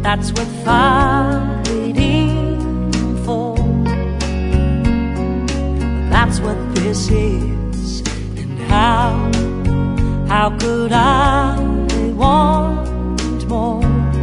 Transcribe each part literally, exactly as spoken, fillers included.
that's worth fighting for. That's what this is. And how, how could I want more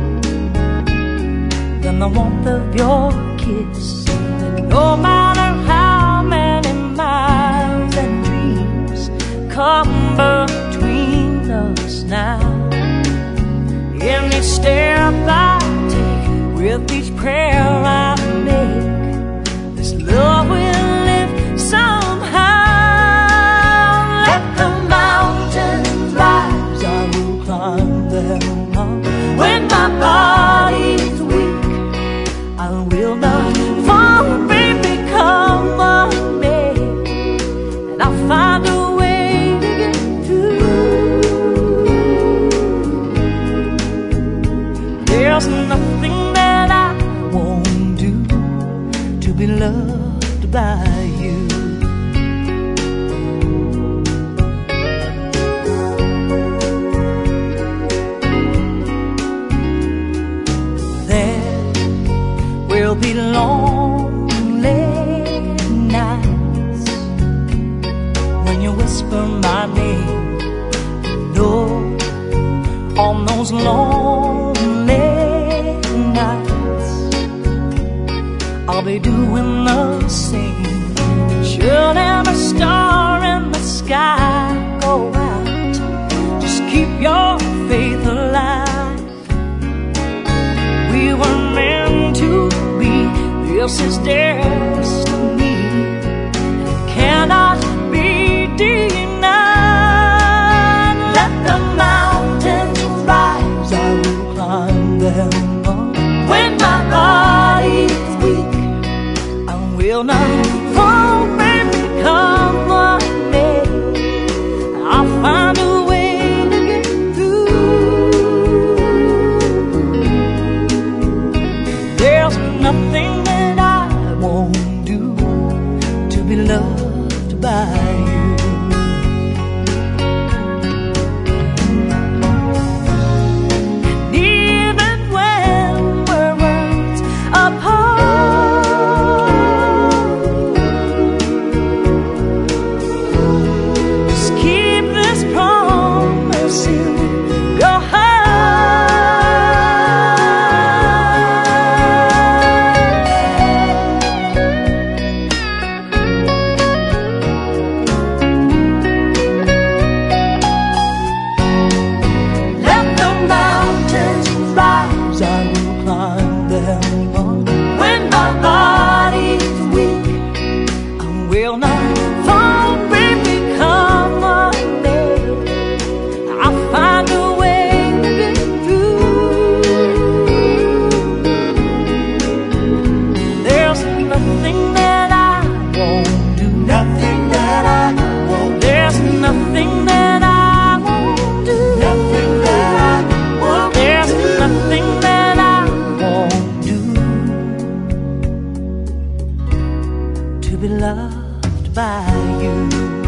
than the warmth of your kiss? And no matter how many miles and dreams come between us now, in each step I take, with each prayer I make, this love will live somehow. Let the mountains rise, I will climb them up. When my body's weak, I will not fall, baby, come on me, and I'll find a way to get through. There's nothing that I won't do to be loved by you. There will be lonely nights when you whisper my name. No, on those lonely nights I'll be doing the same. Should every star in the sky go out, just keep your faith alive. We were meant to be, this is destiny, cannot be denied. Let the mountains rise, I will climb them up. When my body's weak, I will not fall, baby, come on me, I'll find a way to get through. There's nothing that I won't do to be loved by you. And even when we're worlds apart, just keep this promise in your heart. Let the mountains rise, I will climb them up. When my body's weak, I will not fall, baby, come on me, I'll find a way to get through. There's nothing that I won't do, nothing that I won't. There's nothing that I won't do, nothing that I won't. There's nothing that I won't do to be loved by you.